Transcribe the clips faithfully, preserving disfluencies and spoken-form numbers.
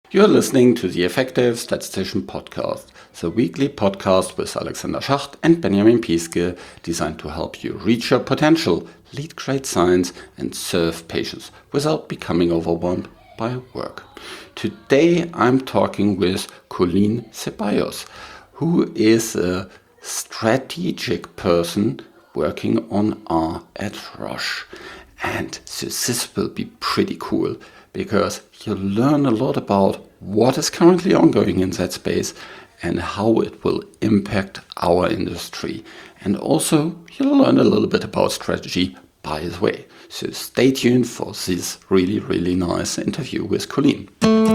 You're listening to the Effective Statistician Podcast, the weekly podcast with Alexander Schacht and Benjamin Piske, designed to help you reach your potential, lead great science, and serve patients without becoming overwhelmed by work. Today I'm talking with Colleen Ceballos, who is a strategic person working on R at Roche. And so this will be pretty cool because you'll learn a lot about what is currently ongoing in that space and how it will impact our industry. And also you'll learn a little bit about strategy by the way. So stay tuned for this really, really nice interview with Colleen.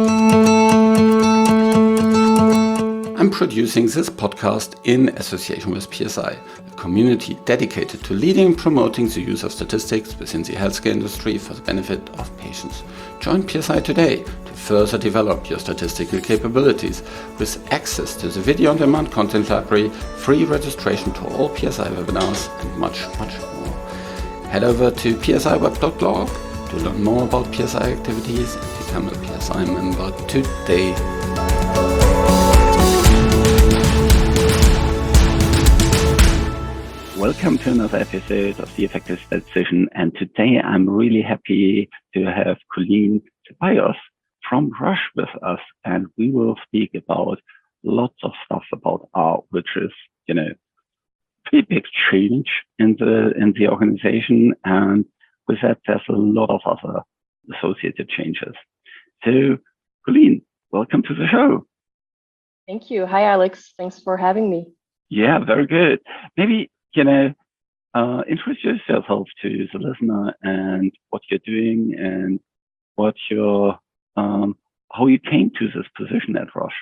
I'm producing this podcast in association with P S I, a community dedicated to leading and promoting the use of statistics within the healthcare industry for the benefit of patients. Join P S I today to further develop your statistical capabilities with access to the video-on-demand content library, free registration to all P S I webinars, and much, much more. Head over to p s i web dot org to learn more about P S I activities and become a P S I member today. Welcome to another episode of The Effective Statistician, and today I'm really happy to have Colleen Ceballos from Roche with us, and we will speak about lots of stuff about R, which is, you know, pretty big change in the in the organization, and with that there's a lot of other associated changes. So, Colleen, welcome to the show. Thank you. Hi, Alex. Thanks for having me. Yeah, very good. Maybe you know, uh, introduce yourself to the listener and what you're doing and what your, um, how you came to this position at Roche.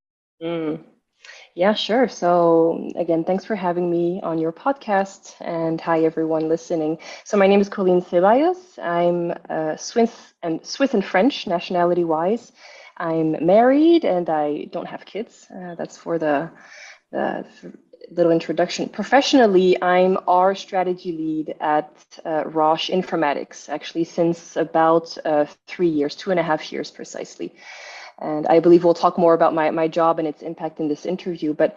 Mm. Yeah, sure. So again, thanks for having me on your podcast, and hi everyone listening. So my name is Colleen Ceballos. I'm uh, Swiss and Swiss and French nationality-wise. I'm married and I don't have kids. Uh, that's for the the little introduction. Professionally, I'm our strategy lead at uh, Roche Informatics, actually since about uh, three years, two and a half years precisely. And I believe we'll talk more about my, my job and its impact in this interview. But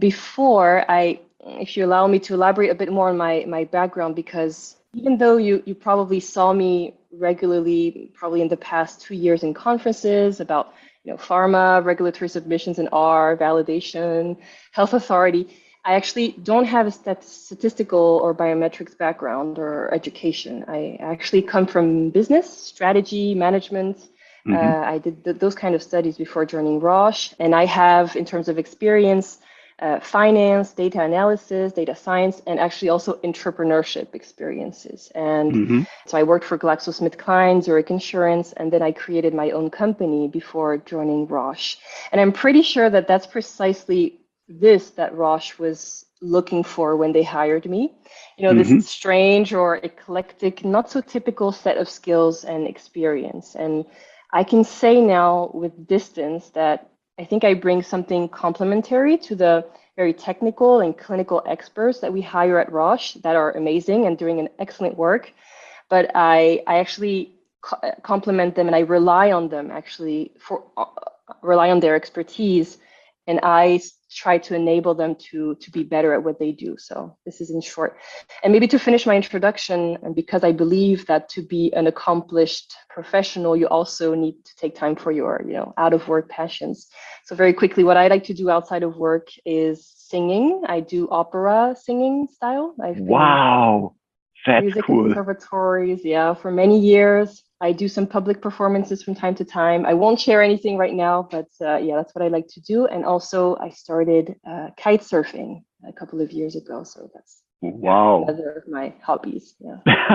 before I, if you allow me to elaborate a bit more on my, my background, because even though you, you probably saw me regularly, probably in the past two years in conferences about you know, pharma, regulatory submissions in R, validation, health authority, I actually don't have a stat- statistical or biometrics background or education. I actually come from business, strategy, management. Mm-hmm. Uh, I did th- those kind of studies before joining Roche. And I have, in terms of experience, uh, finance, data analysis, data science, and actually also entrepreneurship experiences. And mm-hmm. so I worked for GlaxoSmithKline, Zurich Insurance, and then I created my own company before joining Roche. And I'm pretty sure that that's precisely this that Roche was looking for when they hired me. You know, mm-hmm. this strange or eclectic, not so typical set of skills and experience. And I can say now with distance that I think I bring something complementary to the very technical and clinical experts that we hire at Roche that are amazing and doing an excellent work. But I, I actually co- complement them and I rely on them actually for uh, rely on their expertise. And I try to enable them to, to be better at what they do. So this is in short. And maybe to finish my introduction, and because I believe that to be an accomplished professional, you also need to take time for your, you know, out of work passions. So very quickly, what I like to do outside of work is singing. I do opera singing style. I've been wow, that's music cool. conservatories, yeah, for many years. I do some public performances from time to time. I won't share anything right now, but uh, yeah, that's what I like to do. And also I started uh, kite surfing a couple of years ago. So that's wow. another of my hobbies. Yeah.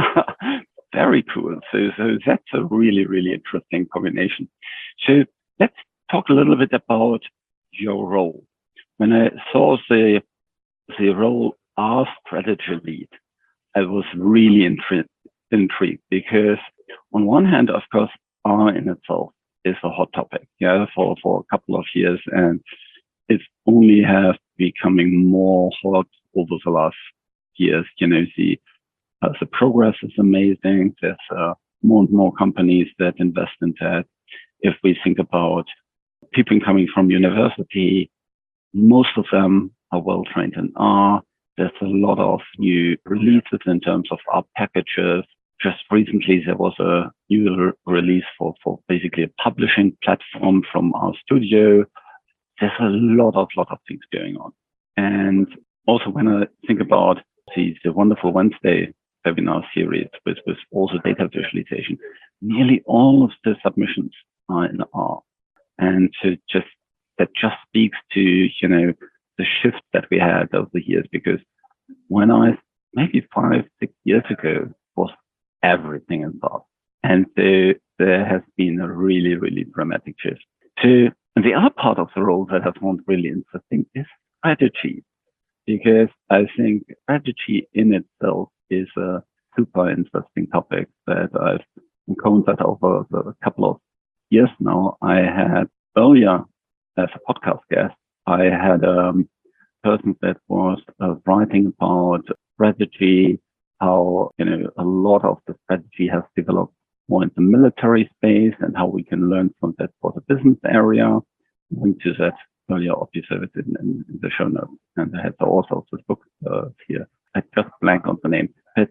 Very cool. So, so that's a really, really interesting combination. So let's talk a little bit about your role. When I saw the, the role as strategy lead, I was really intri- intrigued because on one hand, of course, R in itself is a hot topic, yeah, for, for a couple of years, and it's only have becoming more hot over the last years. You know, the uh, the progress is amazing. There's uh, more and more companies that invest in that. If we think about people coming from university, most of them are well trained in R. There's a lot of new releases in terms of R packages. Just recently, there was a new re- release for, for basically a publishing platform from RStudio. There's a lot of, lot of things going on. And also when I think about the, the Wonderful Wednesday webinar series with, with also data visualization, nearly all of the submissions are in R. And to just, that just speaks to, you know, the shift that we had over the years, because when I, maybe five, six years ago, was everything in R. And so there has been a really, really dramatic shift. To, and the other part of the role that I found really interesting is strategy, because I think strategy in itself is a super interesting topic that I've encountered over a couple of years now. I had earlier as a podcast guest, I had a person that was uh, writing about strategy, how, you know, a lot of the strategy has developed more in the military space and how we can learn from that for the business area. Link to that earlier, obviously, in, in, in the show notes. And I had the author of this book uh, here. I just blank on the name. But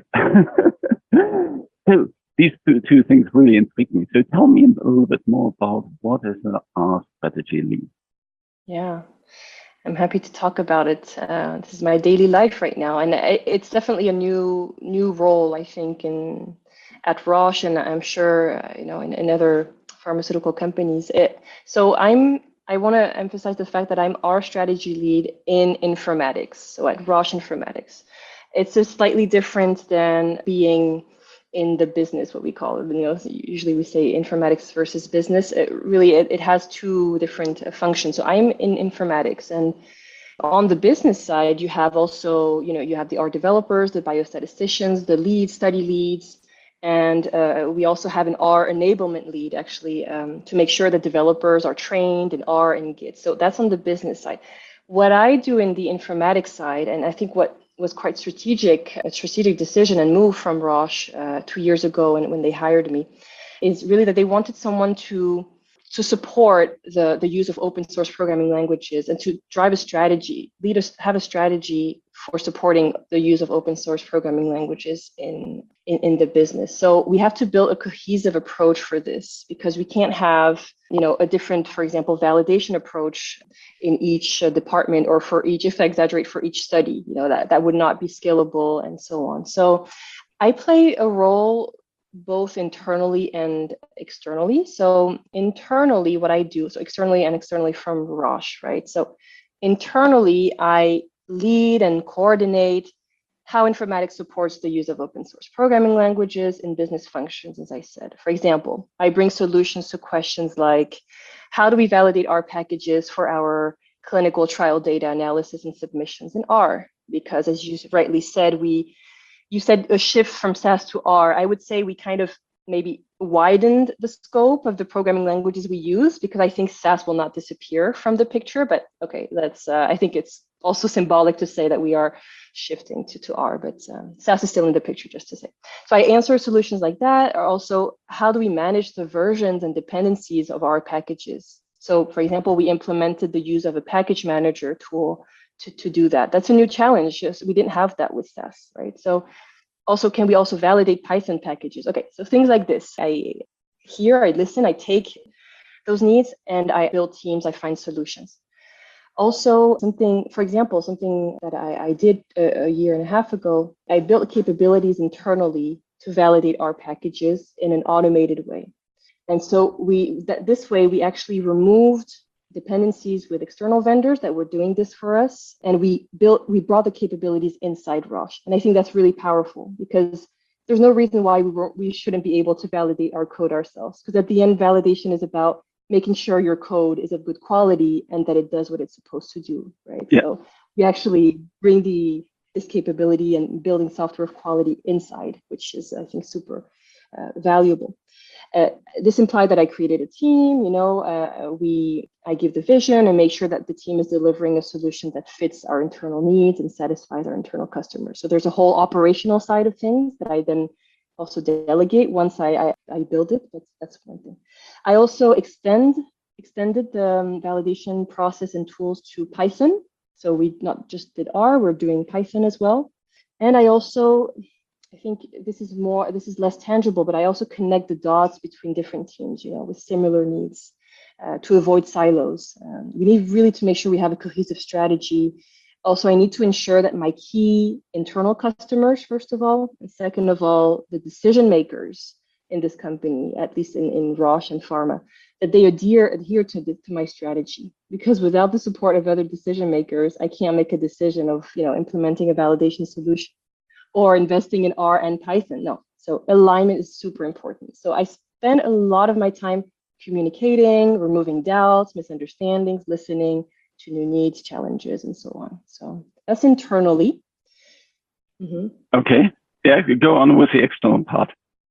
so these two, two things really intrigue me. So tell me a little bit more about what is our strategy lead? Yeah. I'm happy to talk about it. Uh, this is my daily life right now, and it's definitely a new new role, I think, in at Roche, and I'm sure uh, you know in, in other pharmaceutical companies. It, so I'm I want to emphasize the fact that I'm our strategy lead in informatics. So at Roche Informatics, it's just slightly different than being in the business, what we call it. You know, usually we say informatics versus business. It really, it, it has two different uh, functions. So I'm in informatics, and on the business side, you have also, you know, you have the R developers, the biostatisticians, the leads, study leads, and uh, we also have an R enablement lead, actually, um, to make sure that developers are trained in R and Git. So that's on the business side. What I do in the informatics side, and I think what was quite strategic, a strategic decision and move from Roche uh, two years ago and when they hired me, is really that they wanted someone to to support the, the use of open source programming languages and to drive a strategy, lead us have a strategy for supporting the use of open source programming languages in, in, in the business. So we have to build a cohesive approach for this, because we can't have, you know, a different, for example, validation approach in each uh, department, or for each, if I exaggerate, for each study, you know, that, that would not be scalable and so on. So I play a role both internally and externally. So internally, what I do, so externally and externally from Roche, right? So internally, I lead and coordinate how informatics supports the use of open source programming languages in business functions, as I said. For example, I bring solutions to questions like, how do we validate R packages for our clinical trial data analysis and submissions in R? Because as you rightly said, we you said a shift from SAS to R. I would say we kind of maybe widened the scope of the programming languages we use, because I think SAS will not disappear from the picture. But okay, that's uh, I think it's also symbolic to say that we are shifting to, to R, but um, SAS is still in the picture, just to say. So I answer solutions like that, or also how do we manage the versions and dependencies of our packages? So for example, we implemented the use of a package manager tool to, to do that. That's a new challenge. Just, we didn't have that with SAS, right? So also, can we also validate Python packages? Okay, so things like this. I hear, I listen, I take those needs, and I build teams, I find solutions. Also, something, for example, something that I, I did a, a year and a half ago, I built capabilities internally to validate our packages in an automated way. And so we, that this way, we actually removed dependencies with external vendors that were doing this for us, and we built, we brought the capabilities inside Roche. And I think that's really powerful, because there's no reason why we weren't, we shouldn't be able to validate our code ourselves. Because at the end, validation is about making sure your code is of good quality and that it does what it's supposed to do, right? Yeah. So we actually bring the this capability and building software of quality inside, which is, I think, super uh, valuable. Uh, this implied that I created a team, you know, uh, we, I give the vision and make sure that the team is delivering a solution that fits our internal needs and satisfies our internal customers. So there's a whole operational side of things that I then also delegate once I, I, I build it. That's, that's one thing. I also extend extended the um, validation process and tools to Python. So we not just did R, we're doing Python as well. And I also, I think this is more, this is less tangible, but I also connect the dots between different teams, you know, with similar needs uh, to avoid silos. Um, we need really to make sure we have a cohesive strategy. Also, I need to ensure that my key internal customers, first of all, and second of all, the decision makers in this company, at least in, in Roche and pharma, that they adhere adhere to, the, to my strategy. Because without the support of other decision makers, I can't make a decision of, you know, implementing a validation solution or investing in R and Python. No. So alignment is super important. So I spend a lot of my time communicating, removing doubts, misunderstandings, listening to new needs, challenges, and so on. So that's internally. Mm-hmm. Okay. Yeah, you go on with the external part.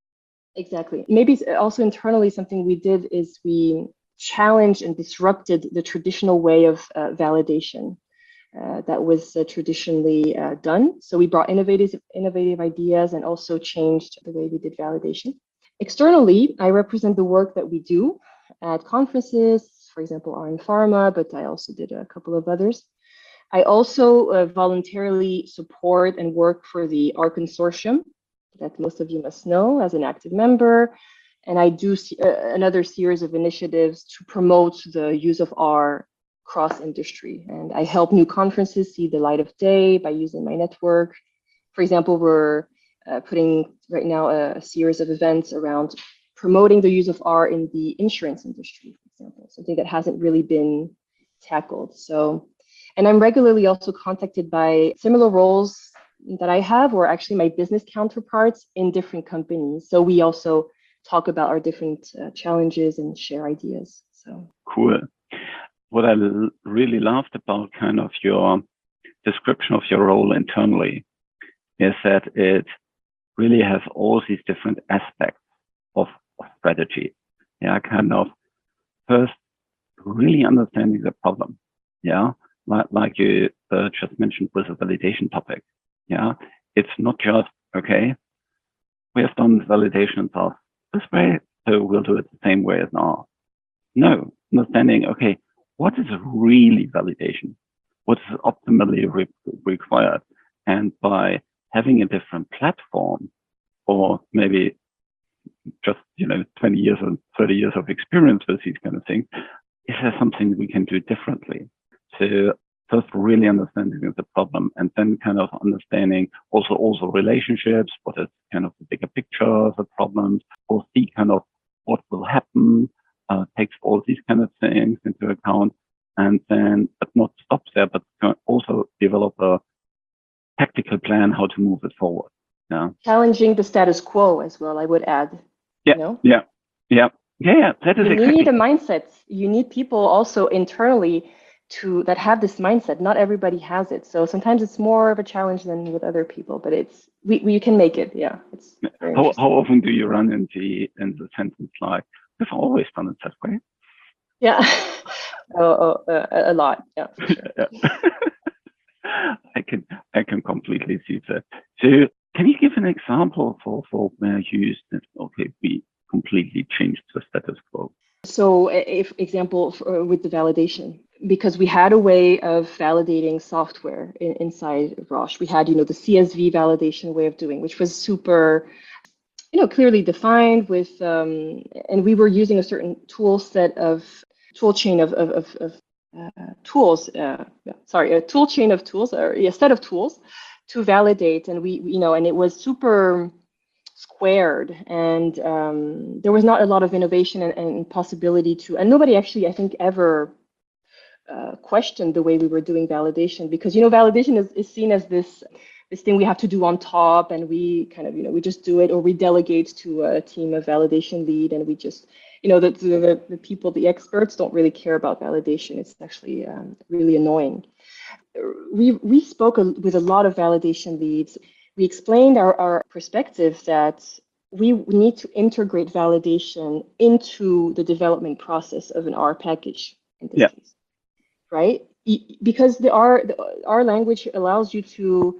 Exactly. Maybe also internally, something we did is we challenged and disrupted the traditional way of uh, validation uh, that was uh, traditionally uh, done. So we brought innovative, innovative ideas and also changed the way we did validation. Externally, I represent the work that we do at conferences, for example, R in Pharma, but I also did a couple of others. I also uh, voluntarily support and work for the R Consortium, that most of you must know as an active member. And I do see, uh, another series of initiatives to promote the use of R cross industry. And I help new conferences see the light of day by using my network. For example, we're uh, putting right now a, a series of events around promoting the use of R in the insurance industry, for example, something that hasn't really been tackled. So, and I'm regularly also contacted by similar roles that I have, or actually my business counterparts in different companies. So we also talk about our different uh, challenges and share ideas. So cool. What I l- really loved about kind of your description of your role internally is that it really has all these different aspects of, of strategy. Yeah, kind of first really understanding the problem. Yeah, like, like you uh, just mentioned with the validation topic. Yeah, it's not just, okay, we have done validation stuff this way, so we'll do it the same way as now. No, understanding, okay, what is really validation? What is optimally re- required? And by having a different platform, or maybe just, you know, twenty years or thirty years of experience with these kind of things, is there something we can do differently? So first really understanding the problem, and then kind of understanding also also relationships, what is kind of the bigger picture of the problems, or see kind of what will happen, uh, takes all these kind of things into account, and then, but not stops there, but also develop a tactical plan how to move it forward. Yeah. Challenging the status quo as well, I would add. Yeah, you know? yeah, yeah, yeah, yeah. That is you exactly. need a mindset. You need people also internally to that have this mindset. Not everybody has it, so sometimes it's more of a challenge than with other people. But it's we we can make it. Yeah, it's very how interesting. how often do you run in the in the sentence like we've always done it that way? Yeah, oh, oh uh, a lot. Yeah, for sure. Yeah. I can I can completely see that. So can you give an example for for where you used it? Okay, we completely changed the status quo. So, if example for, with the validation, because we had a way of validating software in, inside Roche. We had, you know, the C S V validation way of doing, which was super, you know, clearly defined with, um, and we were using a certain tool set of tool chain of of, of, of uh, tools. Uh, yeah, sorry, a tool chain of tools, or a set of tools to validate, and we, you know, and it was super squared, and um, there was not a lot of innovation and, and possibility to, and nobody actually, I think, ever uh, questioned the way we were doing validation, because, you know, validation is, is seen as this this thing we have to do on top, and we kind of, you know, we just do it, or we delegate to a team of validation lead, and we just, you know, the the, the people, the experts don't really care about validation. It's actually um, really annoying. We we spoke with a lot of validation leads. We explained our, our perspective that we need to integrate validation into the development process of an R package in this Yeah. case, right? Because the R, the R language allows you to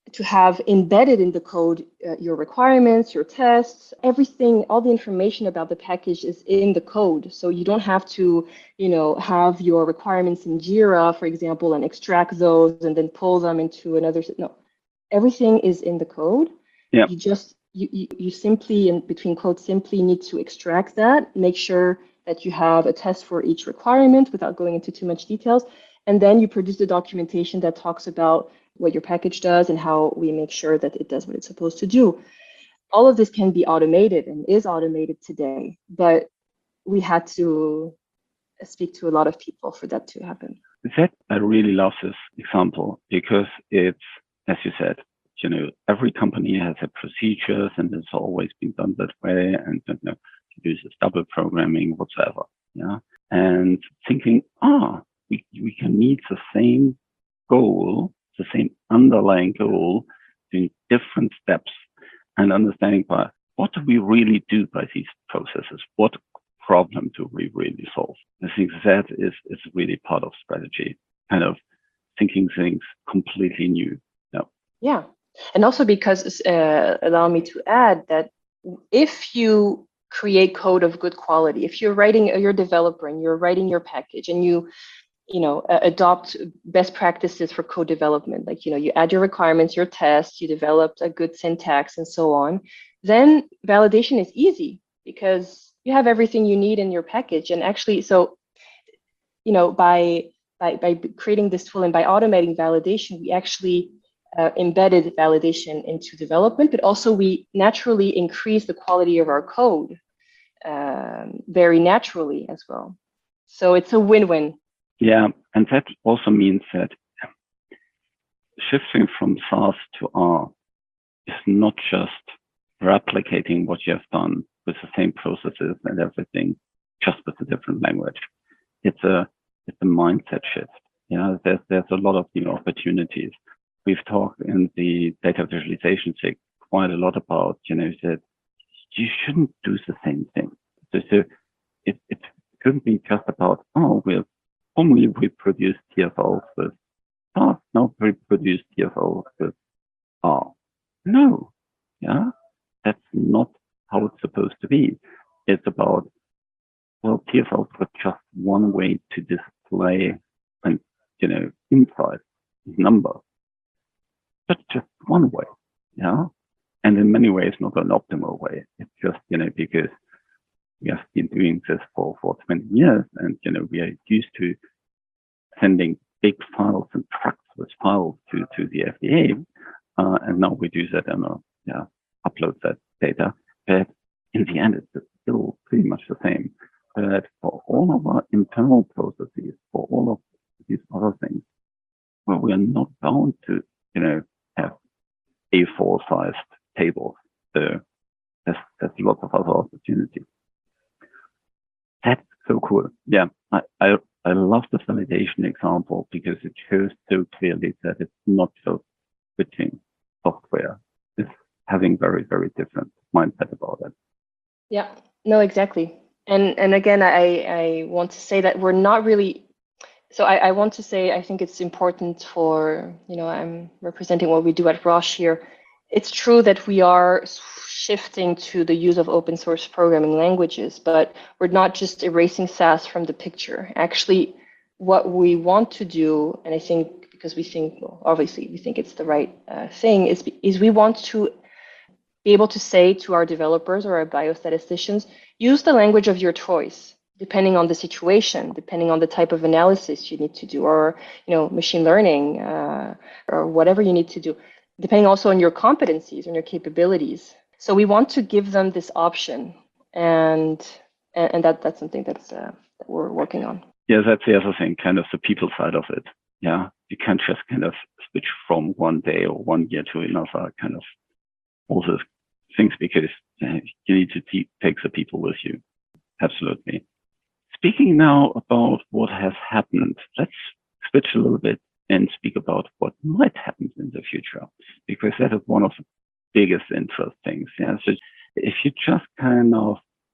to have embedded in the code uh, your requirements, your tests, everything, all the information about the package is in the code. So you don't have to, you know, have your requirements in Jira, for example, and extract those and then pull them into another. No, everything is in the code. Yeah. You just, you, you, you simply, in between quotes, simply need to extract that, make sure that you have a test for each requirement without going into too much details. And then you produce the documentation that talks about what your package does and how we make sure that it does what it's supposed to do. All of this can be automated and is automated today, but we had to speak to a lot of people for that to happen. That I really love this example because it's, as you said, you know, every company has a procedures and it's always been done that way, and you know, to use this double programming whatsoever. Yeah. And thinking, ah, we, we can meet the same goal, the same underlying goal, doing different steps and understanding by what do we really do by these processes? What problem do we really solve? I think that is, is really part of strategy, kind of thinking things completely new. Yeah. Yeah. And also because, uh, allow me to add that if you create code of good quality, if you're writing, you're a developer and you're writing your package and you you know, uh, adopt best practices for code development. Like, you know, you add your requirements, your tests, you developed a good syntax and so on. Then validation is easy because you have everything you need in your package. And actually, so, you know, by, by, by creating this tool and by automating validation, we actually uh, embedded validation into development, but also we naturally increase the quality of our code um, very naturally as well. So it's a win-win. Yeah, and that also means that shifting from SaaS to R is not just replicating what you have done with the same processes and everything, just with a different language. It's a it's a mindset shift. Yeah, there's there's a lot of new opportunities. We've talked in the data visualization sig quite a lot about, you know, that you shouldn't do the same thing. So, so it it shouldn't be just about, oh, we're Formerly, we produced T F Ls with R. Now we produce T F Ls with R. No, yeah, that's not how it's supposed to be. It's about, well, T F Ls were just one way to display, and you know, inside number. That's just one way, yeah, and in many ways not an optimal way. It's just, you know, because we have been doing this for, for twenty years, and you know, we are used to sending big files and trucks with files to, to the F D A, uh, and now we do that and uh, yeah, upload that data. But in the end, it's still pretty much the same. But for all of our internal processes, for all of these other things, well, we are not bound to, you know, have A four sized tables. So there's, there's lots of other opportunities. That's so cool. Yeah, I, I, I love the validation example because it shows so clearly that it's not just switching software. It's having very, very different mindset about it. Yeah, no, exactly. And and again, I, I want to say that we're not really, so I, I want to say, I think it's important for, you know, I'm representing what we do at Roche here. It's true that we are shifting to the use of open source programming languages, but we're not just erasing SaaS from the picture. Actually, what we want to do, and I think because we think, well, obviously we think it's the right uh, thing, is, is we want to be able to say to our developers or our biostatisticians, use the language of your choice, depending on the situation, depending on the type of analysis you need to do, or, you know, machine learning, uh, or whatever you need to do, depending also on your competencies and your capabilities. So we want to give them this option, and and, and that that's something that's uh, that we're working on. Yeah, that's the other thing, kind of the people side of it. Yeah, you can't just kind of switch from one day or one year to another, kind of all those things, because uh, you need to te- take the people with you. Absolutely. Speaking now about what has happened, let's switch a little bit and speak about what might happen in the future, because that is one of the biggest interest things. Yeah, so if you just kind of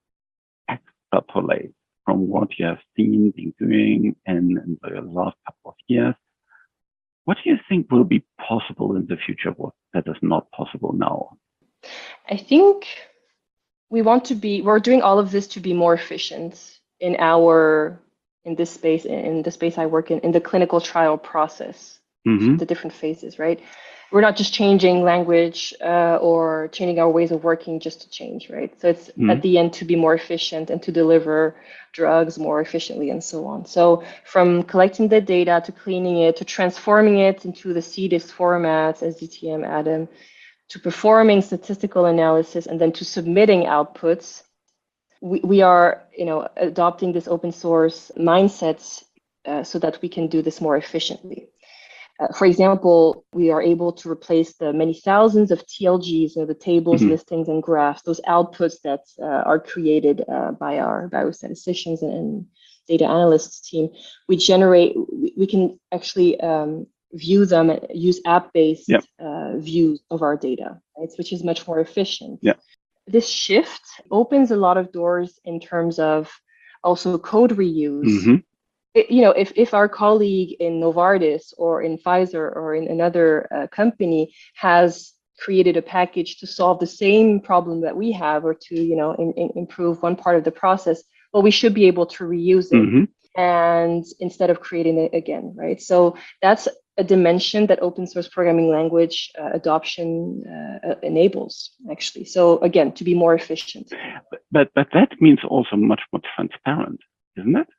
extrapolate from what you have seen, been doing in, in the last couple of years, What do you think will be possible in the future, what that is not possible now? I think we want to be, we're doing all of this to be more efficient in our, in this space, in the space I work in, in the clinical trial process, Mm-hmm. the different phases, right? We're not just changing language uh, or changing our ways of working just to change, right? So it's Mm-hmm. at the end to be more efficient and to deliver drugs more efficiently and so on. So from collecting the data to cleaning it, to transforming it into the C D I S formats, S D T M, A D A M, to performing statistical analysis and then to submitting outputs, we, we are, you know, adopting this open source mindset uh, so that we can do this more efficiently. Uh, for example, we are able to replace the many thousands of T L Gs, you know, the tables, Mm-hmm. listings, and graphs, those outputs that uh, are created uh, by our biostatisticians and, and data analysts team. We generate, we, we can actually um, view them, use app-based Yep. uh, views of our data, right? Which is much more efficient. Yeah. This shift opens a lot of doors in terms of also code reuse. Mm-hmm. It, you know, if, if our colleague in Novartis or in Pfizer or in another uh, company has created a package to solve the same problem that we have or to, you know, in, in improve one part of the process, well, we should be able to reuse it. Mm-hmm. And instead of creating it again, right? So that's a dimension that open source programming language uh, adoption uh, enables, actually. So again, to be more efficient. But, but but that means also much more transparent, isn't it?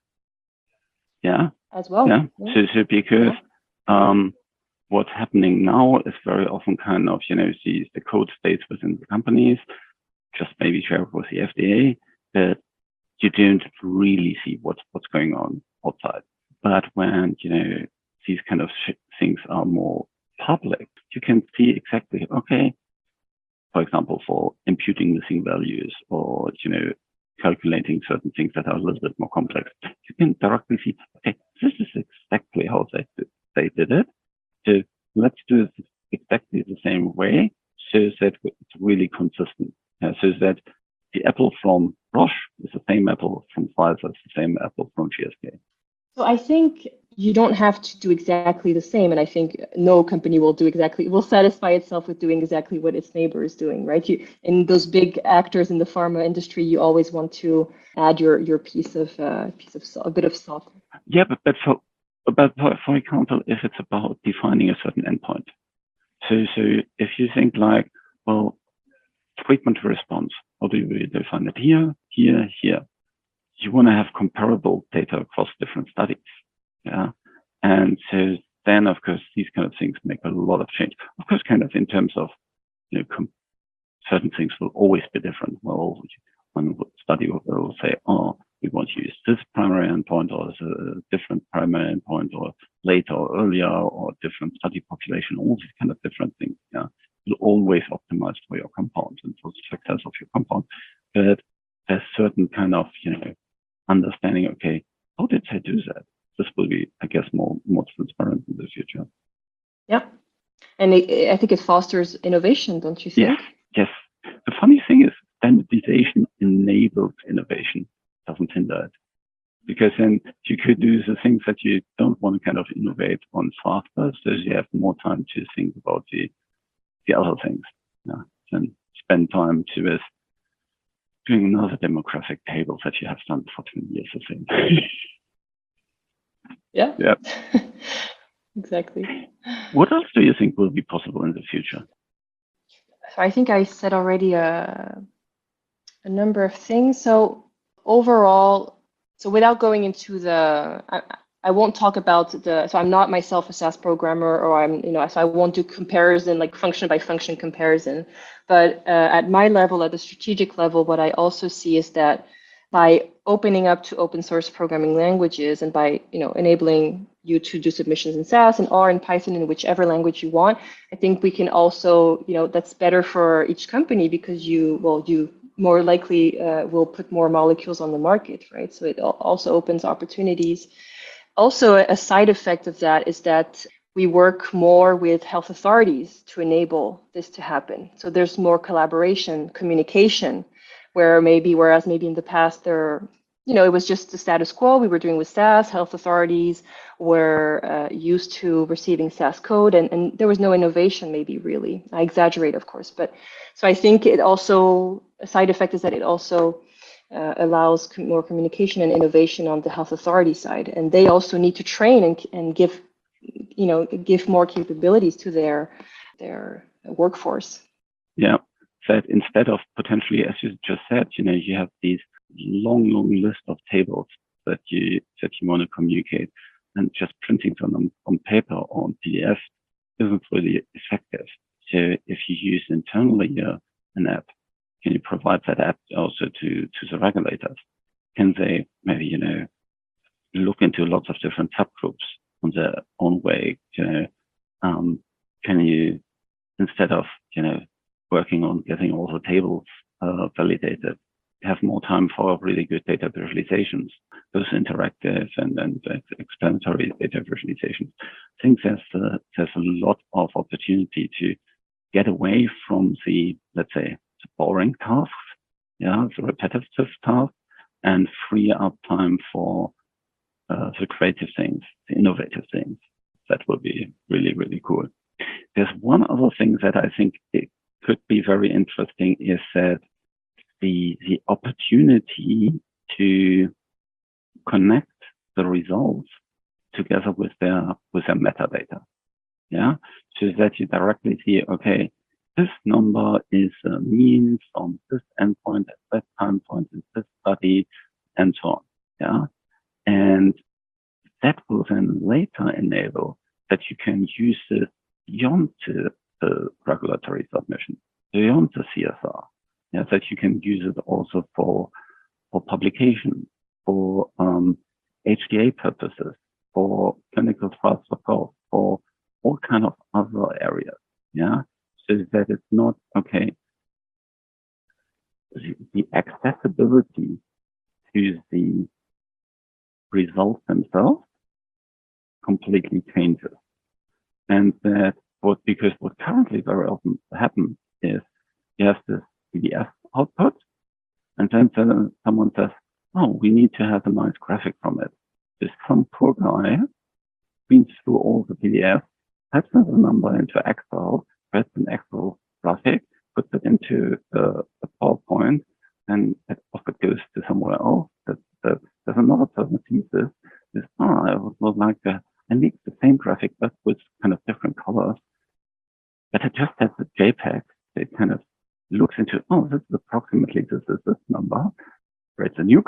Yeah. As well. Yeah. Yeah. So, so because yeah. um, what's happening now is very often kind of, you know, the, the code stays within the companies, just maybe share with the F D A, but you don't really see what's what's going on outside. But when, you know, these kind of sh- things are more public, you can see exactly, okay, for example, for imputing missing values or, you know, calculating certain things that are a little bit more complex, you can directly see, okay, this is exactly how they, they did it. So let's do it exactly the same way so that it's really consistent. Uh, so that the apple from Roche is the same apple from Pfizer, it's the same apple from G S K. So I think you don't have to do exactly the same. And I think no company will do exactly, will satisfy itself with doing exactly what its neighbor is doing, right? You, in those big actors in the pharma industry, you always want to add your, your piece of, uh, piece of salt, a bit of salt. Yeah, but, but, for, but for, for example, if it's about defining a certain endpoint. So, so if you think like, well, treatment response, how do you define it here, here, here? You want to have comparable data across different studies. Yeah. And so then, of course, these kind of things make a lot of change. Of course, kind of in terms of, you know, com- certain things will always be different. Well, one study will say, oh, we want to use this primary endpoint or a different primary endpoint or later or earlier or different study population, all these kind of different things. Yeah. You'll always optimize for your compound and for the success of your compound. But there's certain kind of, you know, understanding, okay, how did they do that? This will be, I guess, more more transparent in the future. Yeah. And it, I think it fosters innovation, don't you think? Yes, yes. The funny thing is standardization enables innovation, doesn't hinder it. Because then you could do the things that you don't want to kind of innovate on faster, so you have more time to think about the the other things. Yeah. And spend time to with doing another demographic table that you have done for twenty years, I think. Yeah. Yeah. Exactly. What else do you think will be possible in the future? I think I said already a, a number of things. So overall, so without going into the, I, I won't talk about the, so I'm not myself a S A S programmer, or I'm, you know, so I won't do comparison, like function by function comparison. But uh, at my level, at the strategic level, what I also see is that by opening up to open source programming languages and by, you know, enabling you to do submissions in S A S and R and Python in whichever language you want, I think we can also, you know, that's better for each company because you, well, you more likely uh, will put more molecules on the market, right? So it also opens opportunities. Also, a side effect of that is that we work more with health authorities to enable this to happen. So there's more collaboration, communication, where maybe, whereas maybe in the past there you know, it was just the status quo we were doing with SaaS. Health authorities were uh, used to receiving SaaS code, and, and there was no innovation, maybe, really. I exaggerate, of course. But so I think it also, a side effect is that it also uh, allows com- more communication and innovation on the health authority side. And they also need to train and, and give, you know, give more capabilities to their, their workforce. Yeah. That instead of potentially, as you just said, you know, you have these long, long list of tables that you that you want to communicate, and just printing them on, on paper or on P D F isn't really effective. So if you use internally uh, an app, can you provide that app also to to the regulators? Can they maybe, you know, look into lots of different subgroups on their own way? You know, um, can you, instead of, you know, working on getting all the tables uh, validated, have more time for really good data visualizations, those interactive and, and explanatory data visualizations. I think there's uh, there's a lot of opportunity to get away from the, let's say, the boring tasks, yeah, the repetitive tasks, and free up time for uh, the creative things, the innovative things. That will be really, really cool. There's one other thing that I think it could be very interesting, is that the the opportunity to connect the results together with their with their metadata. Yeah, so that you directly see, okay, this number is a mean from this endpoint at that time point in this study, and so on. Yeah, and that will then later enable that you can use this beyond the, the regulatory submission, beyond the C S R. Yeah, that you can use it also for for publication, for um, H D A purposes, for clinical trials for health, for all kind of other areas. Yeah, so that it's not, okay, the, the accessibility to the results themselves completely changes, and that what because what currently very often happens is you have this P D F output, and then someone says, oh, we need to have a nice graphic from it. There's some poor guy reads through all the P D F, types in the number into Excel, creates an Excel graphic, puts it into uh, a PowerPoint, and it often goes to somewhere else. That, that there's another person sees this, this, oh, I would, would like to, I need the same graphic, but with kind of different colors. But it just has the JPEG. It kind of looks into, oh, this is approximately this is this number, creates a new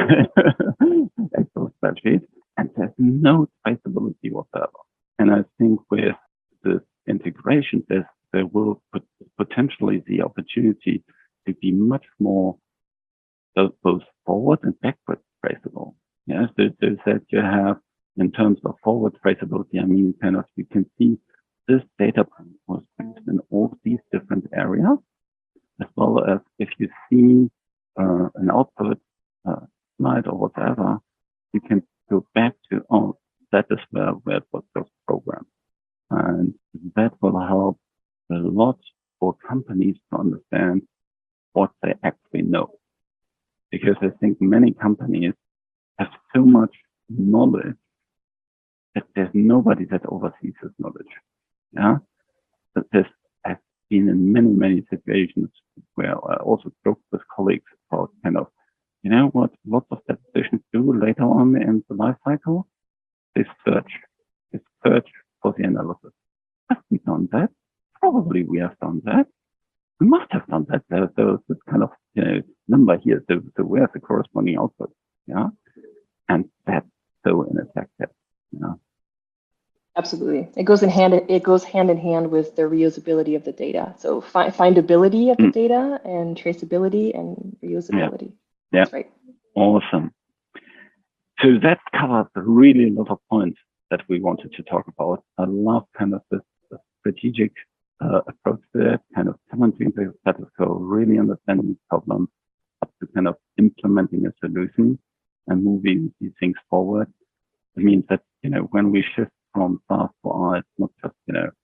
Excel spreadsheet, and there's no traceability whatsoever. And I think with this integration, there's, there will put potentially the opportunity to be much more both forward and backward traceable. Yes, so, so that you have, in terms of forward traceability, I mean, kind of you can see this data was used in all these different areas, as well as if you see uh, an output uh, slide or whatever, you can go back to, oh, that is where, where it was just programmed. And that will help a lot for companies to understand what they actually know. Because I think many companies have so much knowledge that there's nobody that oversees this knowledge. Yeah, that this has been in many, many situations where I also joked with colleagues about kind of, you know what, lots of statisticians do later on in the life cycle? They search, they search for the analysis. Have we done that? Probably we have done that. We must have done that. There, there was this kind of, you know, number here, so, so where's the corresponding output? Yeah, and that's so ineffective. Yeah. Absolutely, it goes in hand. It goes hand in hand with the reusability of the data. So fi- findability of the mm. data and traceability and reusability. Yeah. That's right. Awesome. So that covers really a lot of points that we wanted to talk about. I love kind of this strategic uh, approach to it, kind of challenging the status quo, really understanding the problem, up to kind of implementing a solution and moving these things forward. It means that, you know, when we shift from SaaS to R, it's not just, you know,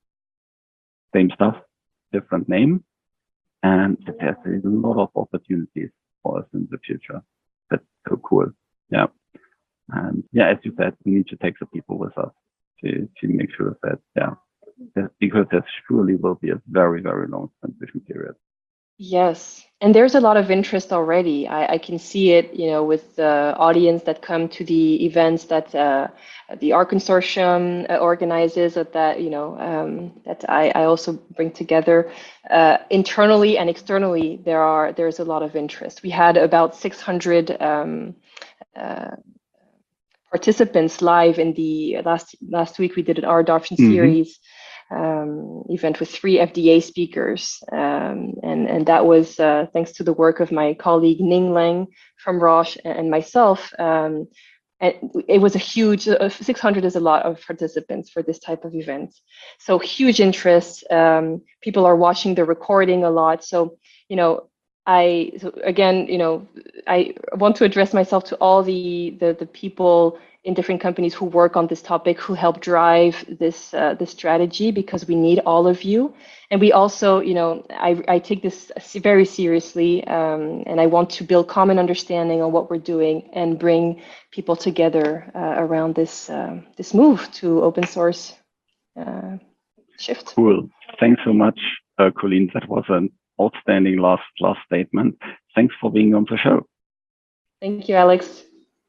same stuff, different name. And there's a lot of opportunities for us in the future that so cool. Yeah. And yeah, as you said, we need to take the people with us to, to make sure that, yeah, that, because there surely will be a very, very long transition period. Yes, and there's a lot of interest already. I, I can see it, you know, with the audience that come to the events that uh, the R Consortium uh, organizes, that, that you know, um, that I, I also bring together. Uh, internally and externally, there are there's a lot of interest. We had about six hundred um, uh, participants live in the last last week. We did an R Adoption Mm-hmm. series um, event with three F D A speakers, um, and and that was uh, thanks to the work of my colleague Ning Lang from Roche and myself. Um, and it was a huge uh, six hundred is a lot of participants for this type of event, so huge interest. Um, people are watching the recording a lot, so you know. I so again, you know, I want to address myself to all the, the the people in different companies who work on this topic, who help drive this uh, this strategy, because we need all of you. And we also, you know, I I take this very seriously, um, and I want to build common understanding on what we're doing and bring people together uh, around this uh, this move to open source uh, shift. Cool. Thanks so much, uh, Colleen. That was an outstanding last last statement. Thanks for being on the show. Thank you, Alex.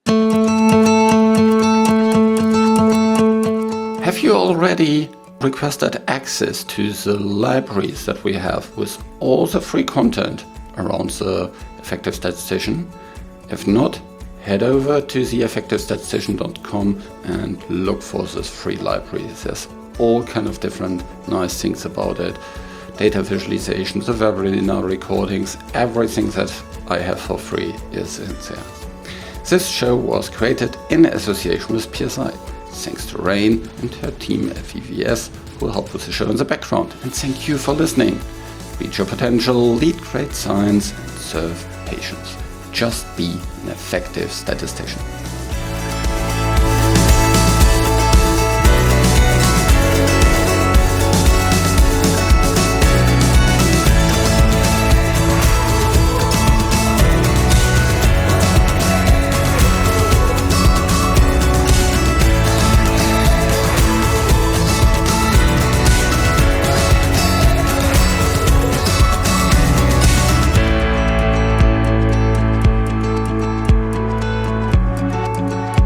Have you already requested access to the libraries that we have with all the free content around the Effective Statistician? If not, head over to the effective statistician dot com and look for this free library. There's all kind of different nice things about it. Data visualizations, the webinar recordings, everything that I have for free is in there. This show was created in association with P S I. Thanks to Rain and her team at V V S who helped with the show in the background. And thank you for listening. Reach your potential, lead great science, and serve patients. Just be an effective statistician.